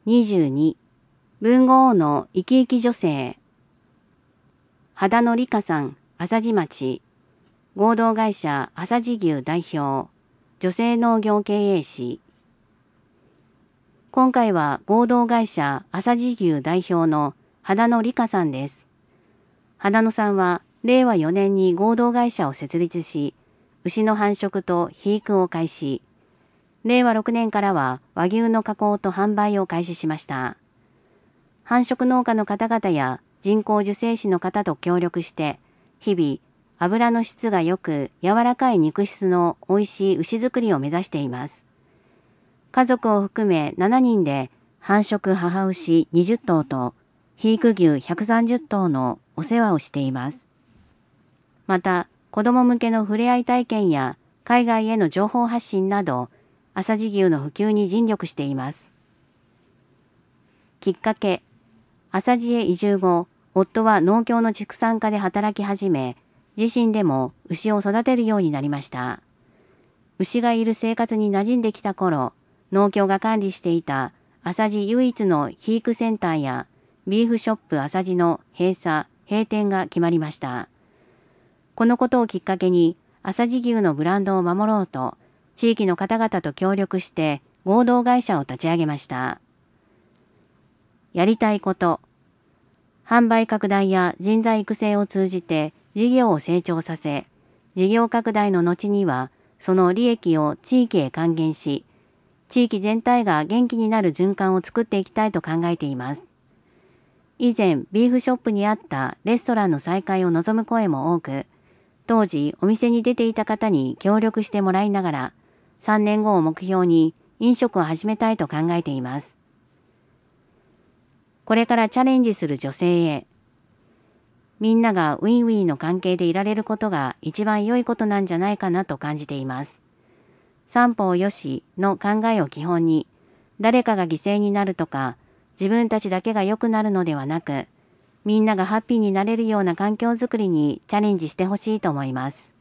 22、豊後大野生き生き女性。秦野里香さん、朝地町。合同会社朝地牛代表。女性農業経営士。今回は合同会社朝地牛代表の秦野里香さんです。秦野さんは令和4年に合同会社を設立し、牛の繁殖と肥育を開始。令和6年からは和牛の加工と販売を開始しました。繁殖農家の方々や人工授精師の方と協力して、日々、脂の質が良く柔らかい肉質の美味しい牛作りを目指しています。家族を含め7人で繁殖母牛20頭と肥育牛130頭のお世話をしています。また、子供向けの触れ合い体験や海外への情報発信など、朝地牛の普及に尽力しています。きっかけ、朝地へ移住後、夫は農協の畜産課で働き始め、自身でも牛を育てるようになりました。牛がいる生活に馴染んできた頃、農協が管理していた朝地唯一の肥育センターやビーフショップ朝地の閉店が決まりました。このことをきっかけに、朝地牛のブランドを守ろうと、地域の方々と協力して合同会社を立ち上げました。やりたいこと。販売拡大や人材育成を通じて事業を成長させ、事業拡大の後にはその利益を地域へ還元し、地域全体が元気になる循環を作っていきたいと考えています。以前、ビーフショップにあったレストランの再開を望む声も多く、当時お店に出ていた方に協力してもらいながら、3年後を目標に飲食を始めたいと考えています。これからチャレンジする女性へ。みんながウィンウィンの関係でいられることが一番良いことなんじゃないかなと感じています。三方よしの考えを基本に、誰かが犠牲になるとか、自分たちだけが良くなるのではなく、みんながハッピーになれるような環境づくりにチャレンジしてほしいと思います。